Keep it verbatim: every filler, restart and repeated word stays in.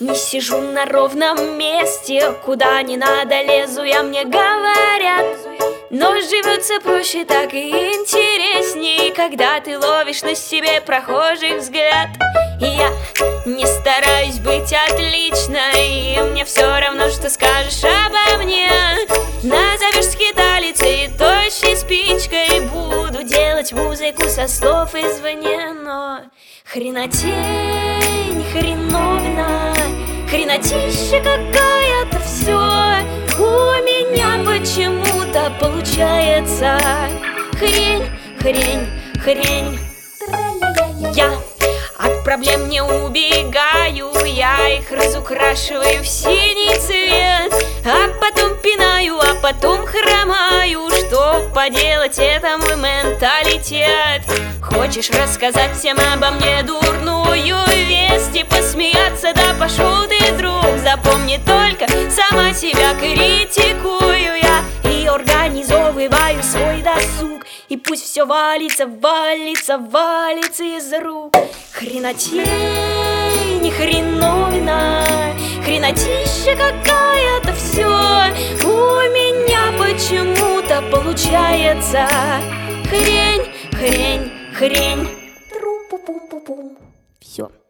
Не сижу на ровном месте, куда не надо лезу я, мне говорят. Но живется проще, так и интересней, когда ты ловишь на себе прохожий взгляд. И я не стараюсь быть отличной, и мне все равно, что скажешь обо мне. Назовешь скиталицей и тощей спичкой, буду делать музыку со слов извне. Но хренотень, хреновина, хренотища какая-то все у меня почему-то получается. Хрень, хрень, хрень. Я от проблем не убегаю, я их разукрашиваю в синий цвет, а потом пинаю, а потом хромаю. Что поделать, это мой менталитет. Хочешь рассказать всем обо мне дурную весть и посмеяться, да пошел ты, друг. Запомни только, сама себя критикую я и организовываю свой досуг. И пусть все валится, валится, валится из рук. Хренотень, хреновина, хренотища какая-то все у меня почему-то получается. Хрень, хрень, хрень. Трум-пу-пум-пу-пум. Все.